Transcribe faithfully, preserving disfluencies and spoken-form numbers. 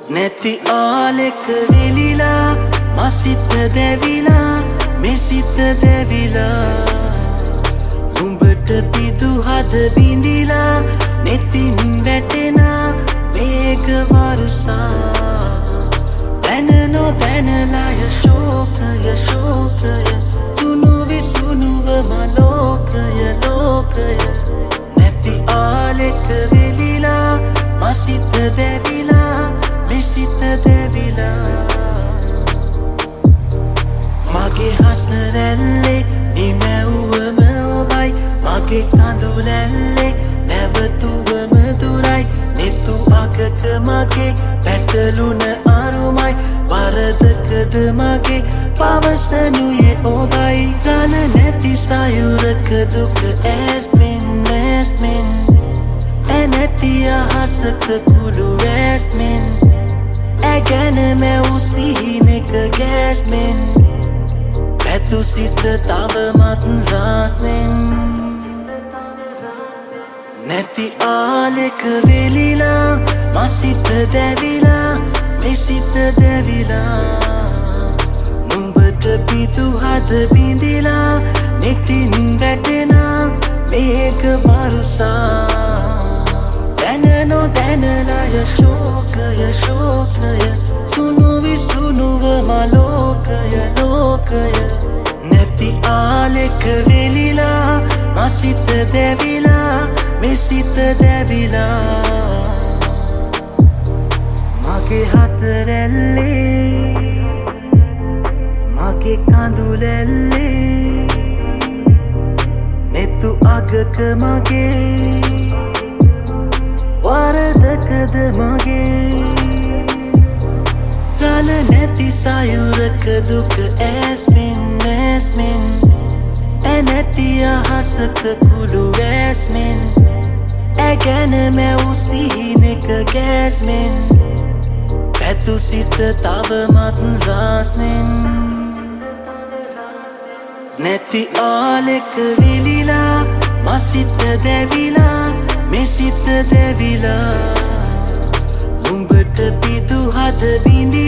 නැති ආලෙක වෙලිලා මසිත දැවිලා මෙසිත දැවිලා උඹට පිදු හද බිඳිලා නෙතින් වැටෙනා මේක වරුසා දැන නොදැනලා යශෝකය ශෝකය සුණු විසුණුව මලෝකය ලෝකය නැති ආලෙක වෙලිලා මසිත දැවිලා මෙසිත දැවිලා මගේ හසරැල්ලේ නිමැව්වම ඔබයි මගේ කඳුලැල්ලේ නැවතුවම දුරයි නිතු අගට මගේ පැටලුන අරුමයි වරදකද මගේ පවසනුයේ ඔබයි ගන නැති සයුරක දුක ඇස්මෙන් ඇස්මෙන් ඇනැති අහසක කුළු ඇස්මෙන් ඇගැන මැව් සිහිනෙක ගැස්මෙන් පැතු සිත තවමත් රාස්මෙන් නැති ආලෙක වෙලිලා මසිත දැවිලා මෙසිත දැවිලා නුඹට පිදු හද බිඳිලා නෙතින් වැටෙනා මේක වරුසා දැන නොදැනලා යශෝකය ශෝකය සුණු විසුණුව මලෝකය ලෝකය නැති ආලෙක වෙලිලා මසිත දැවිලා මෙසිත දැවිලා මගේ හසරැල්ලේ මගේ කඳුලැල්ලේ නෙතු අගක මගේ වරදකද මගේ ගල නැති සයුරක දුක ඇස්මෙන් ඇස්මෙන් ඇනැති අහසක කුළු ඇස්මෙන් ඇගැන මැව් සිහිනෙක ගැස්මෙන් පැතු සිත තවමත් රාස්මෙන් නැති ආලෙක වෙලිලා මසිත දැවිලා මෙසිත දැවිලා උඹට පිදු හද බිඳි